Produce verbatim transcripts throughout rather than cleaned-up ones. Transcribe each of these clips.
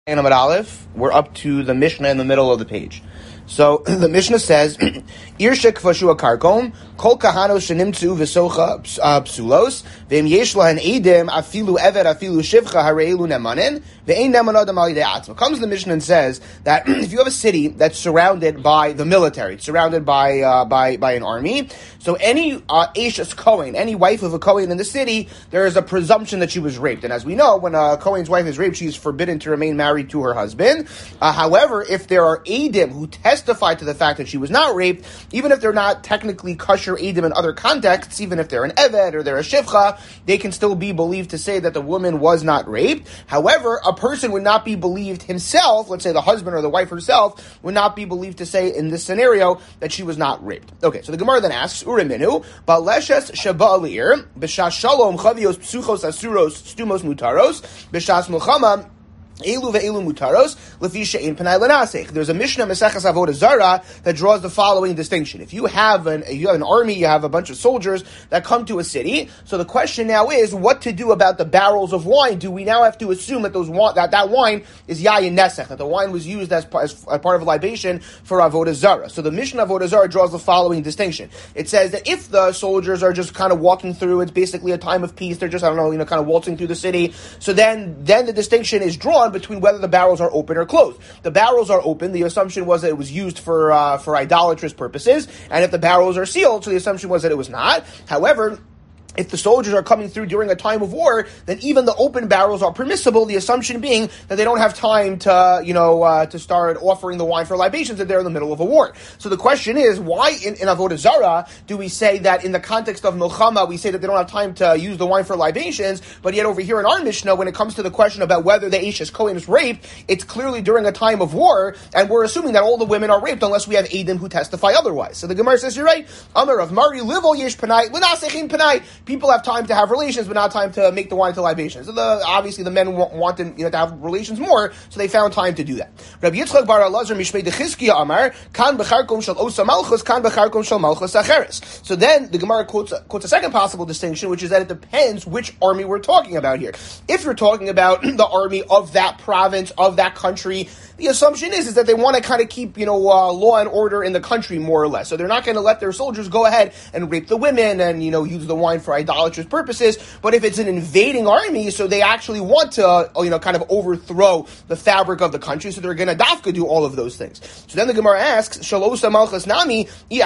And Amud Aleph, we're up to the Mishnah in the middle of the page. So the Mishnah says, "Irsha kfashu karkom kol kahano shenimtzu v'socha psulos ve'im yesh lahen edim afilu eved afilu shivcha hareilu nemanin ve'ein neman adam al yidei atzma." Comes the Mishnah and says that if you have a city that's surrounded by the military, it's surrounded by uh, by by an army, so any uh, Eishes Kohen, any wife of a Kohen in the city, there is a presumption that she was raped. And as we know, when a Kohen's wife is raped, she is forbidden to remain married to her husband. Uh, however, if there are Edim who testify to the fact that she was not raped, even if they're not technically kosher Edim in other contexts, even if they're an Eved or they're a Shivcha, they can still be believed to say that the woman was not raped. However, a person would not be believed himself, let's say the husband or the wife herself, would not be believed to say in this scenario that she was not raped. Okay, so the Gemara then asks, Uriminu, Baleshes Shaba'alir, B'shas Shalom, Chavios, Psuchos, Asuros, Stumos, Mutaros, B'shas Mulchama, Elu ve'elu mutaros lefi she'in panai l'nasech. There's a Mishnah Maseches Avodah Zarah that draws the following distinction. If you have an you have an army, you have a bunch of soldiers that come to a city. So the question now is what to do about the barrels of wine. Do we now have to assume that those that that wine is yayin nesech, that the wine was used as, as, as part of a libation for Avodah Zarah? So the Mishnah Avodah Zarah draws the following distinction. It says that if the soldiers are just kind of walking through, it's basically a time of peace. They're just I don't know, you know, kind of waltzing through the city. So then then the distinction is drawn between whether the barrels are open or closed. The barrels are open. The assumption was that it was used for uh, for idolatrous purposes, and if the barrels are sealed, so the assumption was that it was not. However, if the soldiers are coming through during a time of war, then even the open barrels are permissible, the assumption being that they don't have time to, you know, uh, to start offering the wine for libations if they're in the middle of a war. So the question is, why in, in Avodah Zarah do we say that in the context of Milchama, we say that they don't have time to use the wine for libations, but yet over here in our Mishnah, when it comes to the question about whether the Eishes Kohen is raped, it's clearly during a time of war, and we're assuming that all the women are raped unless we have Eidim who testify otherwise. So the Gemara says, you're right, Amar of Mari, Livol Yesh Panai, L'nasechin Panai. People have time to have relations, but not time to make the wine into libations. So the, obviously the men wanted, you know, to have relations more, so they found time to do that. Rabbi Yitzchak bar Elazar mishmei dechizkiya amar kan becharkom shel osa malchus kan becharkom shel malchus acheres. So then the Gemara quotes, quotes a second possible distinction, which is that it depends which army we're talking about here. If you're talking about the army of that province, of that country, the assumption is, is that they want to kind of keep, you know, uh, law and order in the country more or less. So they're not going to let their soldiers go ahead and rape the women and, you know, use the wine for idolatrous purposes. But if it's an invading army, so they actually want to, uh, you know, kind of overthrow the fabric of the country, so they're going to dafka do all of those things. So then the Gemara asks, Shalosa Malchus Nami,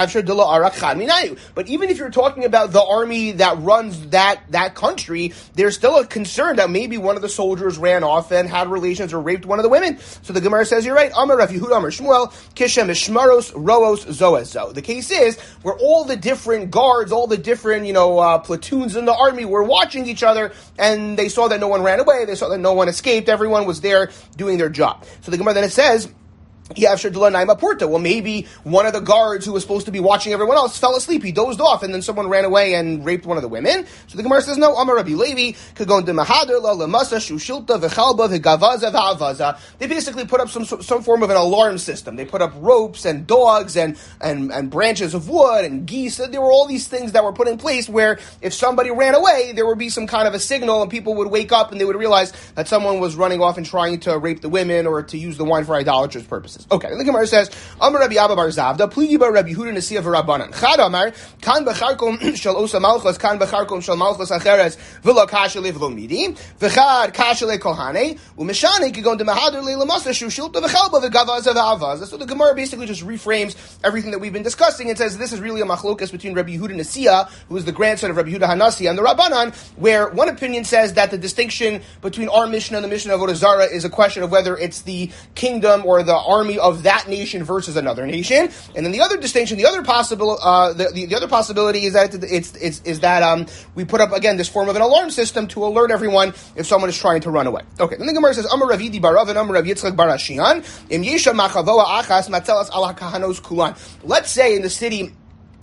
but even if you're talking about the army that runs that, that country, there's still a concern that maybe one of the soldiers ran off and had relations or raped one of the women. So the Gemara says, you're right, Amar Rav Yehuda Amar Shmuel, Kishem Ishmaros, Roos, Zoezo. The case is, where all the different guards, all the different, you know, uh, platoons in the army were watching each other, and they saw that no one ran away, they saw that no one escaped, everyone was there doing their job. So the Gemara then it says, well, maybe one of the guards who was supposed to be watching everyone else fell asleep. He dozed off, and then someone ran away and raped one of the women. So the Gemara says, no, Amar Rabbi Levi, they basically put up some some form of an alarm system. They put up ropes and dogs and, and, and branches of wood and geese. There were all these things that were put in place where if somebody ran away, there would be some kind of a signal, and people would wake up and they would realize that someone was running off and trying to rape the women or to use the wine for idolatrous purposes. Okay, and the Gemara says, Amar Rabbi Abba bar Zavda, Pligi bar Rabbi Yehuda Nasiya v'Rabbanan. Chad Amar, Kan becharkom shel osa malchus, Kan becharkom shel malchus acheres, v'lo kasha le v'lo midi, v'chad kasha le kohane, u'meshane kigon de mahader le lamasa shu shilta v'chalba v'gavaza v'avaza. So the Gemara basically just reframes everything that we've been discussing and says this is really a machlokas between Rabbi Yehuda Nasiya, who is the grandson of Rabbi Yehuda Hanasi, and the Rabbanan, where one opinion says that the distinction between our Mishnah and the Mishnah of Avodah Zarah is a question of whether it's the kingdom or the army of that nation versus another nation, and then the other distinction, the other possible, uh, the, the the other possibility is that it's it's is that um we put up again this form of an alarm system to alert everyone if someone is trying to run away. Okay, then the Gemara says, Amar Ravidi Barav and Amar Rav Yitzchak Bar Ashian, Im Yesha Machavoa Achas Matzelas Al HaKahanos Kulan. Let's say in the city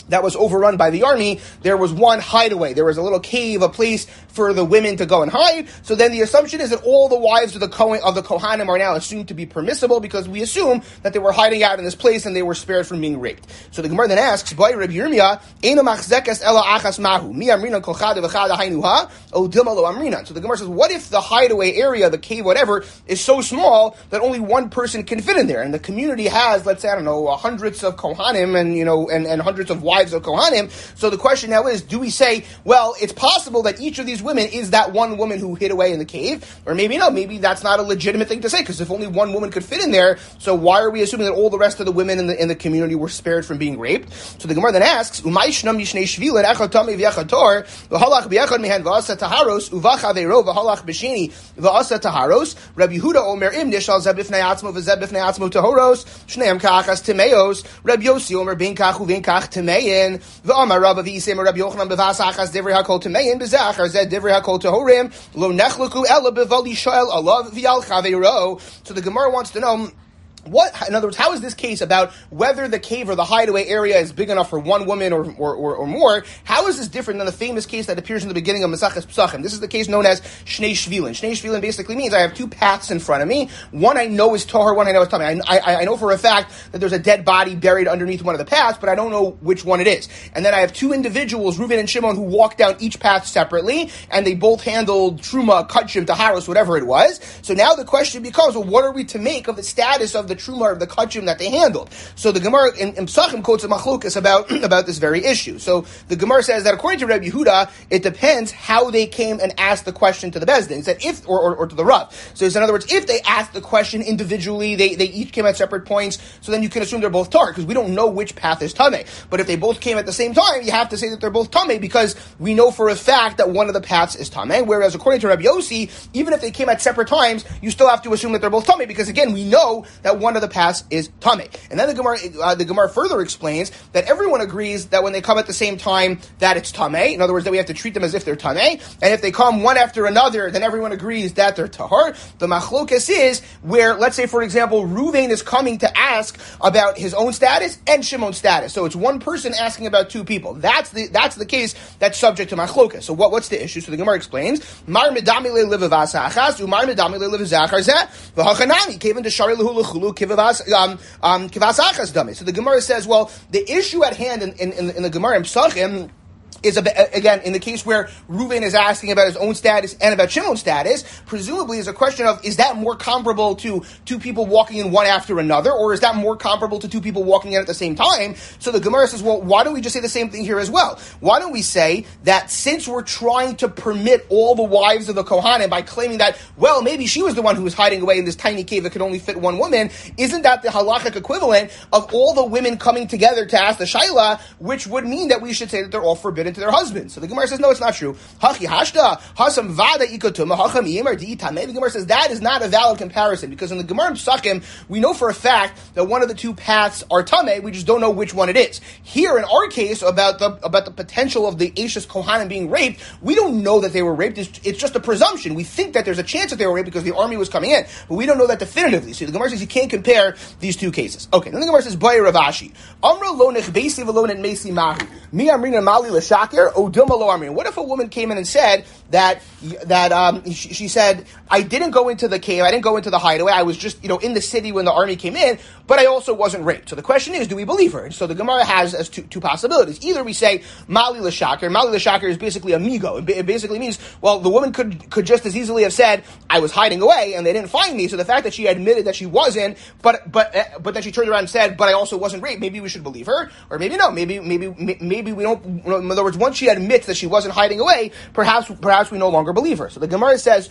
that was overrun by the army, there was one hideaway. There was a little cave, a place for the women to go and hide. So then the assumption is that all the wives of the Kohen, of the Kohanim are now assumed to be permissible because we assume that they were hiding out in this place and they were spared from being raped. So the Gemara then asks, Boy Rabbi Yirmiyah, Eina machzekes ela achas mahu, mi amrinan kol chada v'chada haynuha, o dilma lo amrinan. So the Gemara says, what if the hideaway area, the cave, whatever, is so small that only one person can fit in there? And the community has, let's say, I don't know, hundreds of Kohanim and, you know, and, and hundreds of wives of Kohanim. So the question now is, do we say, well, it's possible that each of these women is that one woman who hid away in the cave? Or maybe no, maybe that's not a legitimate thing to say, because if only one woman could fit in there, so why are we assuming that all the rest of the women in the in the community were spared from being raped? So the Gemara then asks, Umaishnam yishnei shvilin echad tamei v'echad tor v'halach b'echad mehen v'asa taharos uvacha ve'ro v'halach b'sheni v'asa taharos. Rabbi Yehuda omer im nishal zeh b'fnei atzmo v'zeh b'fnei atzmo tahoros shneim kachas temeos. Rabbi Yossi omer ben kach uven kach temein. V'amar Rabbi V'yisem Rabbi Yochanan b'vasachas divrei hakol temein b'zachar zed divrei hakol tehorim lo nechluku ela b'vali shoel alav v'yal chaveiro. So the Gemara wants to know, what, in other words, how is this case about whether the cave or the hideaway area is big enough for one woman or or, or, or more? How is this different than the famous case that appears in the beginning of Maseches Pesachim? This is the case known as Shnei Shvilin. Shnei Shvilin basically means I have two paths in front of me. One I know is Tahor, one I know is Tamei. I, I, I know for a fact that there's a dead body buried underneath one of the paths, but I don't know which one it is. And then I have two individuals, Reuven and Shimon, who walk down each path separately, and they both handled Truma, Kachim, Taharos, whatever it was. So now the question becomes, well, what are we to make of the status of the Truma, of the Kachim that they handled? So the Gemara in, in Pesachim quotes a machlokas about, about this very issue. So the Gemara says that according to Rabbi Yehuda, it depends how they came and asked the question to the Bezdin. He said if, or, or, or to the Rav. So in other words, if they asked the question individually, they, they each came at separate points, so then you can assume they're both tar, because we don't know which path is Tameh. But if they both came at the same time, you have to say that they're both Tameh, because we know for a fact that one of the paths is Tameh, whereas according to Rabbi Yossi, even if they came at separate times, you still have to assume that they're both Tameh, because again, we know that one of the paths is Tameh. And then the Gemara, uh, the Gemara further explains that everyone agrees that when they come at the same time, that it's Tameh. In other words, that we have to treat them as if they're Tameh. And if they come one after another, then everyone agrees that they're Tahar. The Machlokas is where, let's say, for example, Reuven is coming to ask about his own status and Shimon's status. So it's one person asking about two people. That's the that's the case that's subject to Machlokas. So what, what's the issue? So the Gemara explains, Mar medami le livavas achas, umar medami le livazachar zeh, v'hachanami, kevin deshari lehu lechulu kivavas, um, um, kivas achas dami. So the Gemara says, well, the issue at hand in, in, in, in the Gemara in Pesachim is, a, again, in the case where Reuven is asking about his own status and about Shimon's status, presumably is a question of, is that more comparable to two people walking in one after another, or is that more comparable to two people walking in at the same time? So the Gemara says, well, why don't we just say the same thing here as well? Why don't we say that since we're trying to permit all the wives of the Kohanim by claiming that, well, maybe she was the one who was hiding away in this tiny cave that could only fit one woman, isn't that the halachic equivalent of all the women coming together to ask the Shaila, which would mean that we should say that they're all forbidden to their husbands? So the Gemara says, no, it's not true. Hachi hashta hasam vada ikotuma hacham yimar di tameh. The Gemara says that is not a valid comparison, because in the Gemara in Pesachim we know for a fact that one of the two paths are tameh. We just don't know which one it is. Here in our case about the about the potential of the Eishes Kohanim being raped, we don't know that they were raped. It's, it's just a presumption. We think that there's a chance that they were raped because the army was coming in, but we don't know that definitively. So the Gemara says you can't compare these two cases. Okay, then the Gemara says Baya Ravashi Amra lo nechbesi v'lo netmesi mahu mi amrina mali l'shakir. What if a woman came in and said that that um, she, she said, I didn't go into the cave, I didn't go into the hideaway, I was just, you know, in the city when the army came in, but I also wasn't raped. So the question is, do we believe her? And so the Gemara has as two, two possibilities. Either we say Mali l'shakir. Mali l'shakir is basically amigo. It, it basically means, well, the woman could could just as easily have said, I was hiding away and they didn't find me. So the fact that she admitted that she wasn't, but but uh, but then she turned around and said, but I also wasn't raped, maybe we should believe her, or maybe no, maybe maybe maybe we don't. In other words, once she admits that she wasn't hiding away, perhaps perhaps we no longer believe her. So the Gemara says,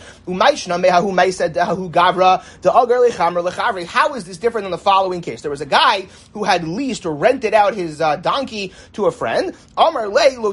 how is this different than the following case? There was a guy who had leased or rented out his uh, donkey to a friend. What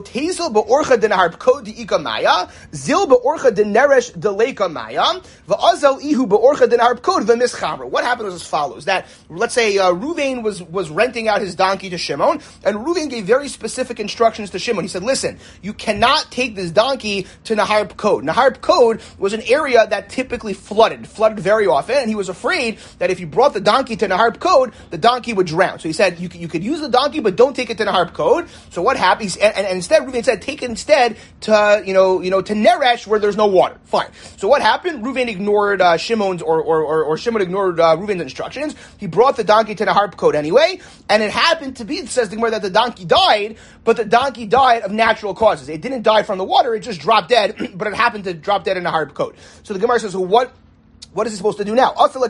happened was as follows, that let's say uh, Reuven was, was renting out his donkey to Shimon, and Reuven gave very specific instructions to Shimon. He said, listen, you cannot take this donkey to Nahar Nahar Pkod. Nahar Pkod was an area that typically flooded, flooded very often, and he was afraid that if he brought the donkey to Nahar Pkod, the donkey would drown. So he said, you, you could use the donkey, but don't take it to Nahar Pkod. So what happens? And, and, and instead, Reuven said, take it instead to, you know, you know, to Neresh where there's no water. Fine. So what happened? Reuven ignored uh, Shimon's, or, or, or, or Shimon ignored uh, Reuven's instructions. He brought the donkey to Nahar Pkod anyway, and it happened to be, it says the Gemara, that the donkey died, but the donkey died of natural causes. It didn't die from the water, it just dropped dead, but it happened to drop dead in a hard coat. So the Gemara says, well, what What is he supposed to do now? So,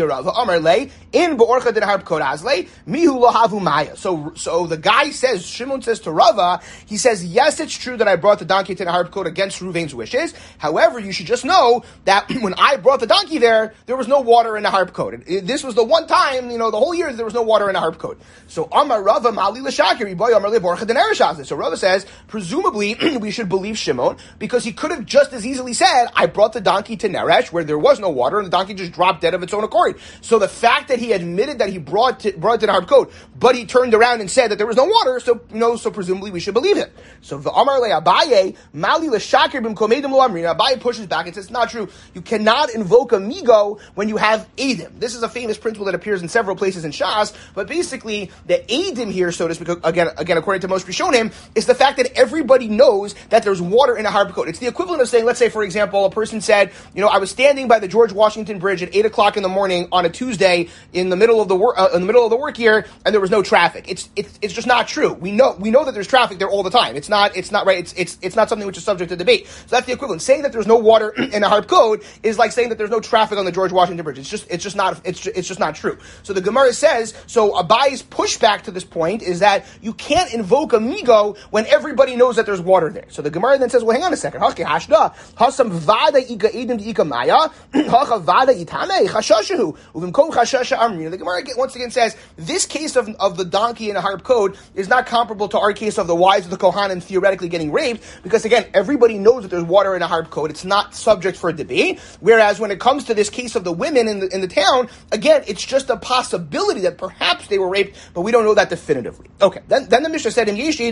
so the guy says, Shimon says to Rava, he says, yes, it's true that I brought the donkey to the Nahar Pkod against Reuven's wishes. However, you should just know that when I brought the donkey there, there was no water in the Nahar Pkod. This was the one time, you know, the whole year there was no water in the Nahar Pkod. So Amar Rava Mali L'Shakir, Amar Leborcha Denereshaz. So Rava says, presumably we should believe Shimon because he could have just as easily said, I brought the donkey to Neresh where there was no water, and the donkey just dropped dead of its own accord. So the fact that he admitted that he brought to, brought to the Nahar Pkod, but he turned around and said that there was no water, so you know, so presumably we should believe him. So the Amar Le Abaye Mali L'Shakir B'Mkomedim Lo Amrin. Abaye pushes back and says, it's not true. You cannot invoke a migo when you have edim. This is a famous principle that appears in several places in Shas, but basically the edim here, so to speak, again, again according to most Rishonim, is the fact that everybody knows that there's water in a Nahar Pkod. It's the equivalent of saying, let's say, for example, a person said, you know, I was standing by the George Washington Bridge at eight o'clock in the morning on a Tuesday in the middle of the work uh, in the middle of the work year, and there was no traffic. It's it's it's just not true. We know we know that there's traffic there all the time. It's not it's not right. It's it's it's not something which is subject to debate. So that's the equivalent. Saying that there's no water in a Nahar Pkod is like saying that there's no traffic on the George Washington Bridge. It's just it's just not it's just, it's just not true. So the Gemara says, so Abayi's pushback to this point is that you can't invoke a migo when everybody knows that there's water there. So the Gemara then says, well, hang on a second. Hasam vada ika edim ika maya. The Gemara once again says, this case of, of the donkey in a Nahar Pkod is not comparable to our case of the wives of the Kohanim theoretically getting raped, because again, everybody knows that there's water in a Nahar Pkod. It's not subject for debate. Whereas when it comes to this case of the women in the, in the town, again, it's just a possibility that perhaps they were raped, but we don't know that definitively. Okay, then, then the Mishnah said,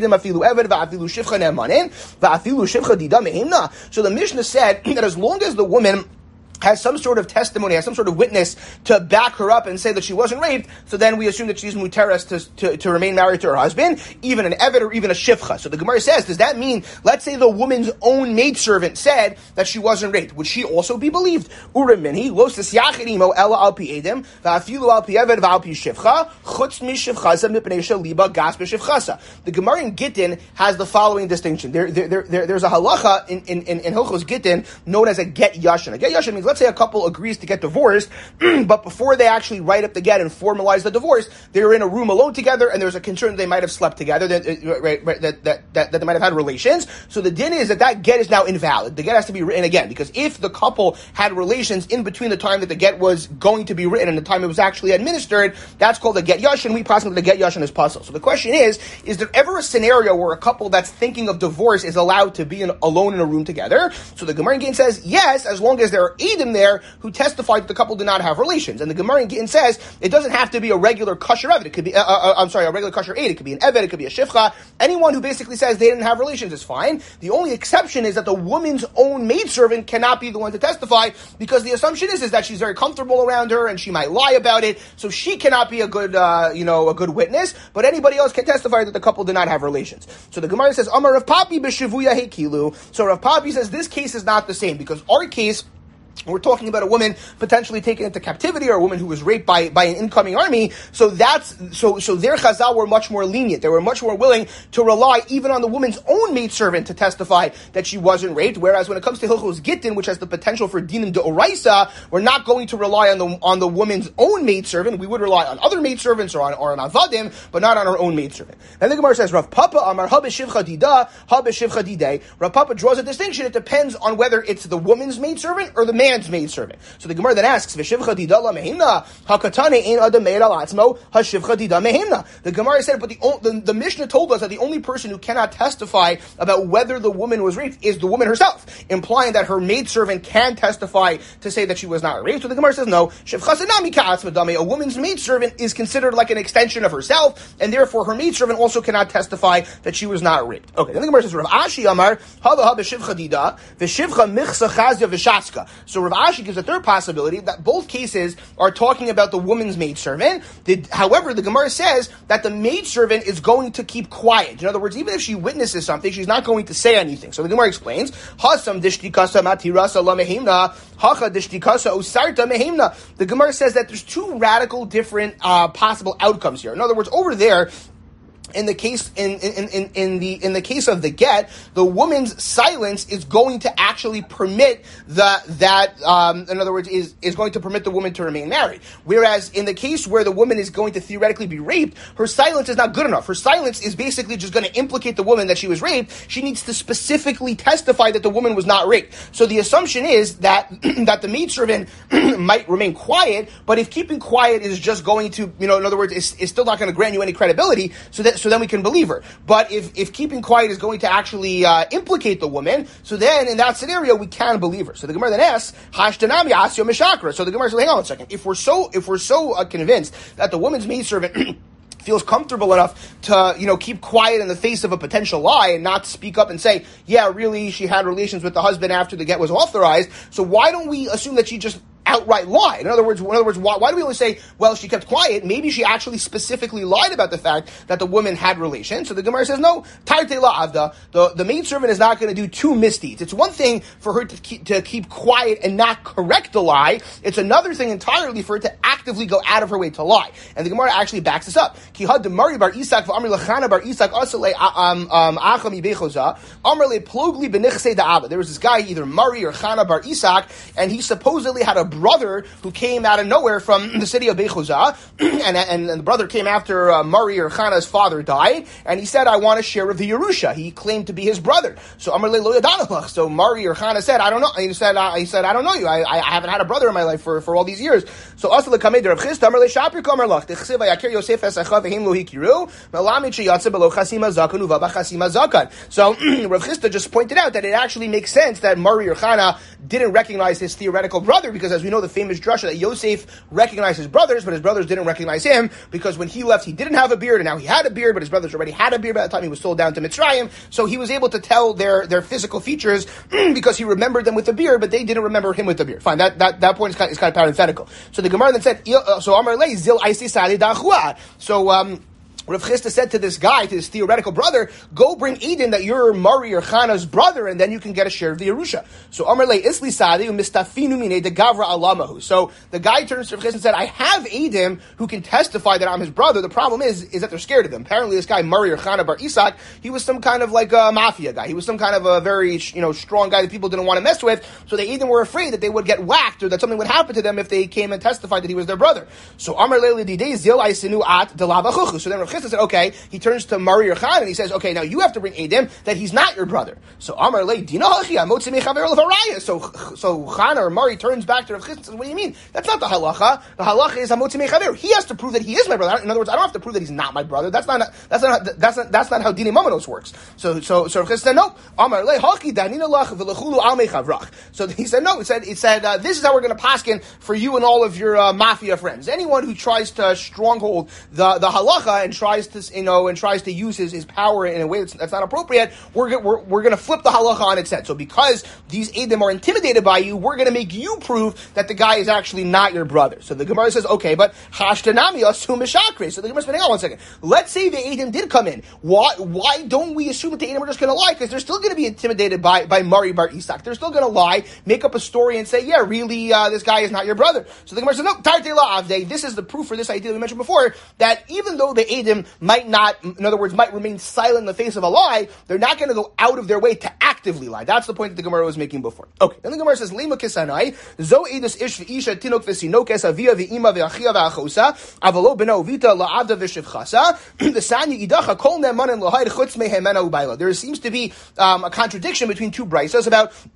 so the Mishnah said that as long as the woman has some sort of testimony, has some sort of witness to back her up and say that she wasn't raped, so then we assume that she's muteres to, to, to remain married to her husband, even an eved or even a shivcha. So the Gemara says, does that mean, let's say the woman's own maidservant said that she wasn't raped, would she also be believed? Urimini, los tisyachirimo ela al pi edim, va'afilu al pi eved va'al pi shivcha, chutz mi shivchasa mipnei shaliba gas b'shivchasa. The Gemara in Gittin has the following distinction. There, there, there, there's a halacha in, in, in, in Hilchos Gittin known as a get yashin. A get yashin means, let's say a couple agrees to get divorced, but before they actually write up the get and formalize the divorce, they're in a room alone together, and there's a concern that they might have slept together, that, right, right, that, that, that, that they might have had relations. So the din is that that get is now invalid. The get has to be written again, because if the couple had relations in between the time that the get was going to be written and the time it was actually administered, that's called a get yashin. We possibly the get yashin is puzzle. So the question is, is there ever a scenario where a couple that's thinking of divorce is allowed to be in, alone in a room together? So the Gemara in Gittin says, yes, as long as there are edim there who testified that the couple did not have relations. And the Gemara in Gittin says it doesn't have to be a regular kosher eved. It could be, uh, uh, I'm sorry, a regular kosher aid. It could be an eved. It could be a shivcha. Anyone who basically says they didn't have relations is fine. The only exception is that the woman's own maidservant cannot be the one to testify, because the assumption is, is that she's very comfortable around her and she might lie about it. So she cannot be a good, uh, you know, a good witness. But anybody else can testify that the couple did not have relations. So the Gemara says, Amar Rav Papi b'shivuya hekilu. So Rav Papi says this case is not the same, because our case, we're talking about a woman potentially taken into captivity, or a woman who was raped by, by an incoming army. So that's, so, so their chazal were much more lenient. They were much more willing to rely even on the woman's own maidservant to testify that she wasn't raped. Whereas when it comes to Hilchos Gittin, which has the potential for dinim deoraisa, we're not going to rely on the, on the woman's own maidservant. We would rely on other maidservants or on, or on avadim, but not on our own maidservant. And the Gemara says, Rav Papa Amar ha b'shivcha dida, ha b'shivcha didei. Rav Papa draws a distinction. It depends on whether it's the woman's maidservant or the man's maidservant. So the Gemara then asks, V'shivcha didala mehimna, hakatane ein adam me'ed al atzmo, hashivcha dida mehimna. The Gemara said, but the, the, the Mishnah told us that the only person who cannot testify about whether the woman was raped is the woman herself, implying that her maidservant can testify to say that she was not raped. So the Gemara says, no, shivcha senami ka'atzma dame, a woman's maidservant is considered like an extension of herself, and therefore her maidservant also cannot testify that she was not raped. Okay, then the Gemara says, Rav Ashi Amar, hava hava shivcha dida, v'shivcha michsa chazya v'shaska. So Rav Ashi gives a third possibility that both cases are talking about the woman's maidservant. The, however, the Gemara says that the maidservant is going to keep quiet. In other words, even if she witnesses something, she's not going to say anything. So the Gemara explains, Hasam dishtikasa matirasa la mehimna, hacha dishtikasa usarta mehimna. The Gemara says that there's two radical different uh, possible outcomes here. In other words, over there, in the case in, in, in, in the in the case of the get, the woman's silence is going to actually permit the that um, in other words is is going to permit the woman to remain married. Whereas in the case where the woman is going to theoretically be raped, her silence is not good enough. Her silence is basically just going to implicate the woman that she was raped. She needs to specifically testify that the woman was not raped. So the assumption is that that the maidservant might remain quiet, but if keeping quiet is just going to, you know, in other words, is, is still not going to grant you any credibility, so that so then we can believe her. But if, if keeping quiet is going to actually uh, implicate the woman, so then in that scenario we can believe her. So the Gemara then asks, Hashtanami asyo mishakra. So the Gemara says, hang on a second. If we're so if we're so uh, convinced that the woman's maidservant feels comfortable enough to, you know, keep quiet in the face of a potential lie and not speak up and say, yeah, really, she had relations with the husband after the get was authorized, so why don't we assume that she just outright lie? In other words, in other words, why, why do we only say, well, she kept quiet? Maybe she actually specifically lied about the fact that the woman had relations. So the Gemara says, no, tarte la avda. The, the maidservant is not going to do two misdeeds. It's one thing for her to keep, to keep quiet and not correct the lie. It's another thing entirely for her to actively go out of her way to lie. And the Gemara actually backs this up. Kihad de Mari bar Isak v'amri lechana bar Isak asale acham yibechoza amrle plugli benichse da'ava. There was this guy, either Mari or Chana bar Isak, and he supposedly had a brother who came out of nowhere from the city of Bechuzah, and, and, and the brother came after uh, Mari or Chana's father died, and he said, I want a share of the Yerusha. He claimed to be his brother. So Amar le lo yadanalach. So Mari or Chana said, I don't know. And he said, uh, he said, I don't know you. I, I haven't had a brother in my life for, for all these years. So Asla kamed Rav Chisda Amar le shapir kamer lach. Dechsev vayakir Yosef esacha vehim lo hikiru melamid sheyatze belo chasima zakan uvaba chasima zakan. So Rav Chisda just pointed out that it actually makes sense that Mari or Chana didn't recognize his theoretical brother, because as we know, the famous drasha that Yosef recognized his brothers, but his brothers didn't recognize him, because when he left, he didn't have a beard, and now he had a beard, but his brothers already had a beard by the time he was sold down to Mitzrayim, so he was able to tell their, their physical features because he remembered them with the beard, but they didn't remember him with the beard. Fine, that, that, that point is kind, is kind of parenthetical. So the Gemara then said, so Amar le zil aisi sali dachua. So, um, Rav Chisda said to this guy, to this theoretical brother, go bring Eden that you're Mari or Chana's brother, and then you can get a share of the Yerusha. So Amar le isli sadi mistafinu mine de gavra alamahu. So the guy turns to Rav Chisda and said, I have Eden who can testify that I'm his brother. The problem is, is that they're scared of him. Apparently this guy, Mari or Chana bar Isak, he was some kind of like a mafia guy. He was some kind of a very, you know, strong guy that people didn't want to mess with. So they Eden were afraid that they would get whacked or that something would happen to them if they came and testified that he was their brother. So Amar le lididei zil aisinu at delavachuchu. So then Rav Chisda said, okay, he turns to Mari or Chana and he says, okay, now you have to bring Edim that he's not your brother. So Amar le dina hachi amotzi mechaver levaraya. So so Chana or Mari turns back to Rav Chisda and says, what do you mean? That's not the halacha. The halacha is amotzi mechaver. He has to prove that he is my brother. In other words, I don't have to prove that he's not my brother. That's not that's not that's not that's not how Dini Mamanos works. So so so Rav Chisda said, no. Amar le hachi danina lach velechulu al mechavrach. So he said, no. It said it said uh, this is how we're going to paskin for you and all of your uh, mafia friends. Anyone who tries to stronghold the the halacha and tries to, you know, and tries to use his, his power in a way that's, that's not appropriate, we're, we're, we're going to flip the halacha on its head. So because these Edom are intimidated by you, we're going to make you prove that the guy is actually not your brother. So the Gemara says, okay, but hashtanami asum mishakre. So the Gemara says, hang on one second. Let's say the Edom did come in. Why why don't we assume that the Edom are just going to lie? Because they're still going to be intimidated by, by Mari bar Isak. They're still going to lie, make up a story and say, yeah, really, uh, this guy is not your brother. So the Gemara says, no, tarte la avde. This is the proof for this idea we mentioned before, that even though the Edom might not, in other words, might remain silent in the face of a lie, they're not going to go out of their way to actively lie. That's the point that the Gemara was making before. Okay, then the Gemara says, Lema kisanai, zo edus ish v'isha tinok v'sinokes avia v'ima v'achia v'achosa, avalo b'no vita la'avda v'shivchasa, the sanya idacha kol ne'emanin l'hayr chutz mehemena u'bayla. There seems to be um, a contradiction between two braysos about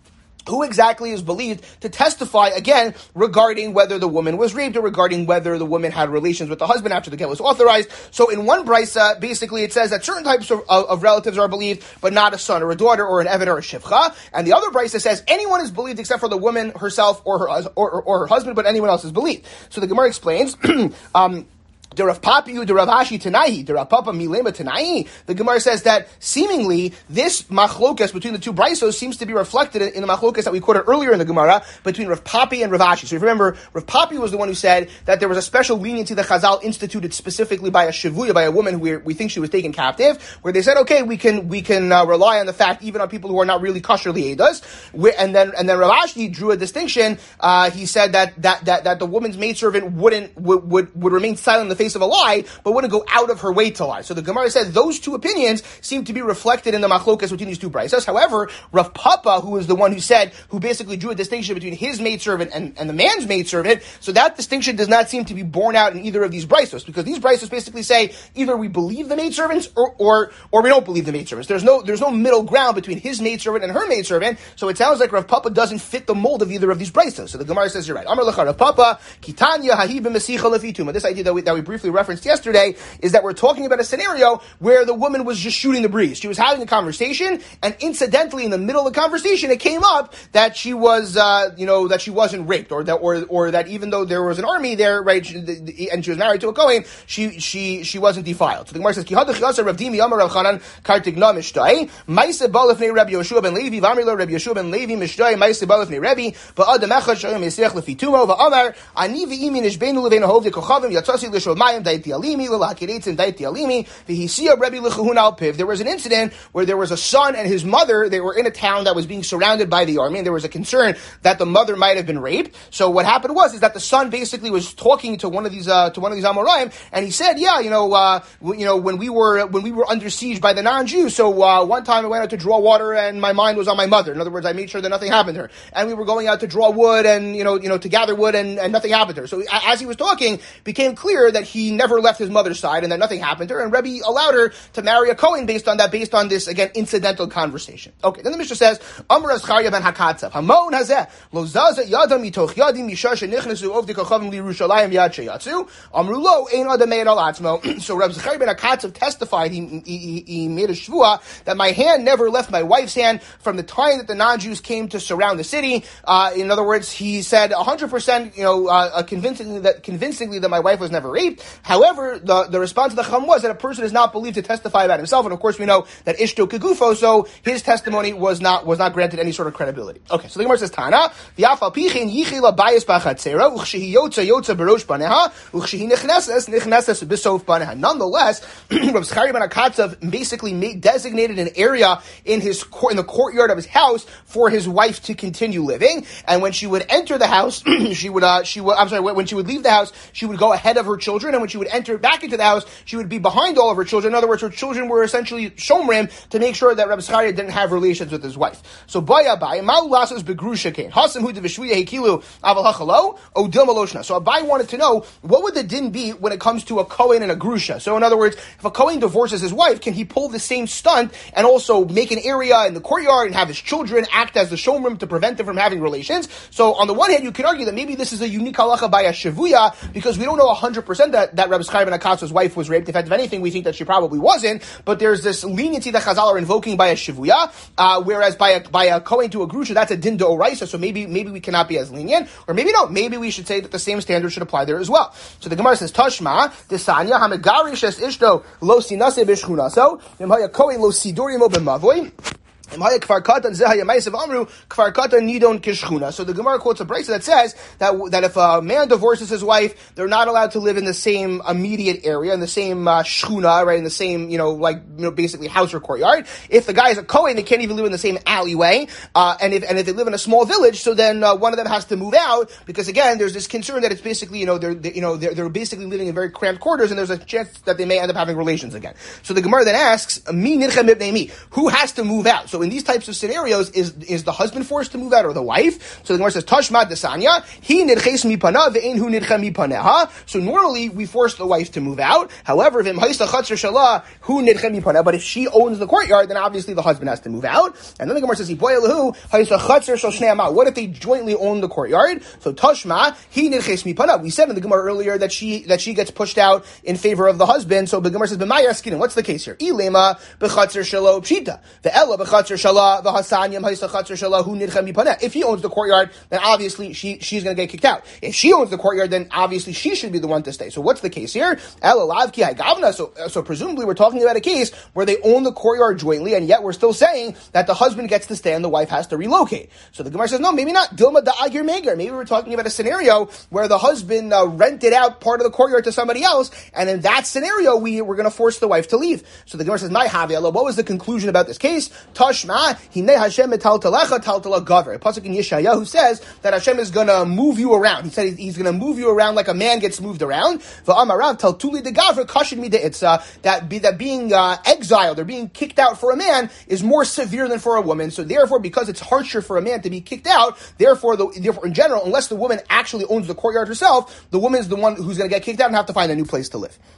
who exactly is believed to testify, again, regarding whether the woman was raped or regarding whether the woman had relations with the husband after the get was authorized. So in one brisa, basically it says that certain types of, of, of relatives are believed, but not a son or a daughter or an eved or a shivcha. And the other brisa says anyone is believed except for the woman herself or her, or, or, or her husband, but anyone else is believed. So the Gemara explains, um, the Rav Papiu, the Rav Ashi Tanai, the Rav Papa Milema Tanai. The Gemara says that seemingly this machlokas between the two brisos seems to be reflected in, in the machlokas that we quoted earlier in the Gemara between Rav Papi and Rav Ashi. So if you remember, Rav Papi was the one who said that there was a special leniency that Chazal instituted specifically by a shivuya, by a woman who we, we think she was taken captive, where they said, okay, we can we can uh, rely on the fact even on people who are not really kosher li'edas. And then and then Rav Ashi drew a distinction. Uh, he said that that that that the woman's maidservant wouldn't would, would would remain silent in the face of a lie, but wouldn't go out of her way to lie. So the Gemara said those two opinions seem to be reflected in the machlokas between these two braysos. However, Rav Papa, who is the one who said, who basically drew a distinction between his maidservant and, and the man's maidservant, so that distinction does not seem to be borne out in either of these braysos, because these braysos basically say either we believe the maidservants or, or, or we don't believe the maidservants. There's no, there's no middle ground between his maidservant and her maidservant, so it sounds like Rav Papa doesn't fit the mold of either of these braysos. So the Gemara says, you're right. Amar lecha Rav Papa, Kitanya hahi b'mesicha lefituma. This idea that we, that we briefly referenced yesterday is that we're talking about a scenario where the woman was just shooting the breeze. She was having a conversation, and incidentally, in the middle of the conversation, it came up that she was, uh, you know, that she wasn't raped, or that, or, or that even though there was an army there, right, she, the, and she was married to a Kohen, she, she, she wasn't defiled. So the Gemara says, "Ki hadach yasser Rav Dimi Amar Rav Chanan kartigna mishtay ma'aseh balefnei Rabbi Yoshua ben Levi v'amrilo Rabbi Yoshua ben Levi mishtay ma'aseh balefnei Rabbi v'adam echad shayim yisech lefitumo v'amar ani v'imi nishbeinu levein hovde kochavim yatzasi l'shol mayim daiti alimi l'lakireitzin daiti alimi v'hisiya Rabbi l'chehun al piv." There was an incident where there was a son and his mother. They were in a town that was being surrounded by the army, and there was a concern that the mother might have been raped. So what happened was is that the son basically was talking to one of these uh, to one of these Amoraim, and he said, "Yeah, you know, uh, w- you know, when we were when we were under siege by the non-Jews, so uh, one time I went out to draw water, and my mind was on my mother. In other words, I made sure that nothing happened to her. And we were going out to draw wood, and you know, you know, to gather wood, and, and nothing happened to her. So as he was talking, it became clear that he never left his mother's side, and that nothing happened to her. And Rebbe allowed her to marry a Kohen based on that, based on this again incidental conversation. Okay, then the Mishnah says, Amar Azcharia ben Hakatzav, Hamon hazeh lo zaza yada mitoch yadi misha shenichnesu ovdi kochavim liYerushalayim yad sheyatzu Amru lo ein adam me'ed al atzmo. So Reb Zachariah ben Hakatzav testified, he, he, he made a shvua that my hand never left my wife's hand from the time that the non-Jews came to surround the city. Uh, in other words, he said one hundred percent, you know, uh, convincingly that convincingly that my wife was never raped. However, the, the response of the Chacham was that a person is not believed to testify about himself, and of course we know that Ishto Kegufo, so his testimony was not was not granted any sort of credibility. Okay, so the Gemara says, Tana, v'afal pichin yichila bayis b'chatzera, u'chshehi yotza yotza berosh baneha, u'chshehi nechneses nechneses b'sof baneha. Nonetheless, Rav Zachariah ben Hakatzav basically made, designated an area in his court, in the courtyard of his house for his wife to continue living, and when she would enter the house, she would, uh, she would, I'm sorry, when she would leave the house, she would go ahead of her children, and when she would enter back into the house, she would be behind all of her children. In other words, her children were essentially shomrim to make sure that Rabbi Zachariah didn't have relations with his wife. So Abai, Ma'u lasas begrusha kain. Hasam hu devishviya hekilu aval hachalo o dil maloshna. So Abai wanted to know, what would the din be when it comes to a Kohen and a grusha? So in other words, if a Kohen divorces his wife, can he pull the same stunt and also make an area in the courtyard and have his children act as the shomrim to prevent them from having relations? So on the one hand, you could argue that maybe this is a unique halacha by a shavuya, because we don't know one hundred percent that, that Rabbi Zachariah ben Hakatzav's wife was raped. In fact, if anything, we think that she probably wasn't, but there's this leniency that Chazal are invoking by a shivuya, uh, whereas by a, by a Kohen to a grusha, that's a din d'oraisa, so maybe, maybe we cannot be as lenient, or maybe no, maybe we should say that the same standard should apply there as well. So the Gemara says, Tashma, Desanya, Hamegarish es ishto, lo sinase b'shchunaso, Nemhaya Kohen lo sidorimo b'mavoy, So the Gemara quotes a brayso that says that that if a man divorces his wife, they're not allowed to live in the same immediate area, in the same uh, shchuna, right, in the same, you know, like, you know, basically house or courtyard. If the guy is a Kohen, they can't even live in the same alleyway. Uh, and if and if they live in a small village, so then uh, one of them has to move out, because again, there's this concern that it's basically, you know, they're they, you know they're, they're basically living in very cramped quarters, and there's a chance that they may end up having relations again. So the Gemara then asks, "Mi nirchem ibnei mi?" Who has to move out? So So in these types of scenarios, is is the husband forced to move out or the wife? So the Gemara says, Tashma desanya, he nidches mipana ve'en hu nidcha mipaneha. So normally we force the wife to move out. However, if haisa chatzar shala hu nidcha mipana, but if she owns the courtyard, then obviously the husband has to move out. And then the Gemara says, Iboyalahu haisa chatzar shal shnei ama. What if they jointly own the courtyard? So Tashma, he nidches mipana. We said in the Gemara earlier that she that she gets pushed out in favor of the husband. So the Gemara says, B'maya skinin. What's the case here? Ilema b'chatzar shalo pshita. The ella b'chatzar shala v'hasanyam haisa chatzar shala hu nidcha mipana. If he owns the courtyard, then obviously she she's going to get kicked out. If she owns the courtyard, then obviously she should be the one to stay. So what's the case here? Ella lavki ha'gavna. So so presumably we're talking about a case where they own the courtyard jointly, and yet we're still saying that the husband gets to stay and the wife has to relocate. So the Gemara says, no, maybe not. Dilma da'agir megar. Maybe we're talking about a scenario where the husband uh, rented out part of the courtyard to somebody else, and in that scenario, we, we're going to force the wife to leave. So the Gemara says, my haviala, what was the conclusion about this case? Tashma, hine Hashem metaltalecha taltala gaver. A pasuk in Yeshayahu says that Hashem is going to move you around. He said he's going to move you around like a man gets moved around. V'amarav taltuli de gaver kashin mi de itza. That be that being uh, exiled or being kicked out for a man is more severe than for a woman. So therefore, because it's harsher for a man to be kicked out, therefore, the, therefore in general, unless the woman actually owns the courtyard herself, the woman is the one who's going to get kicked out and have to find a new place to live.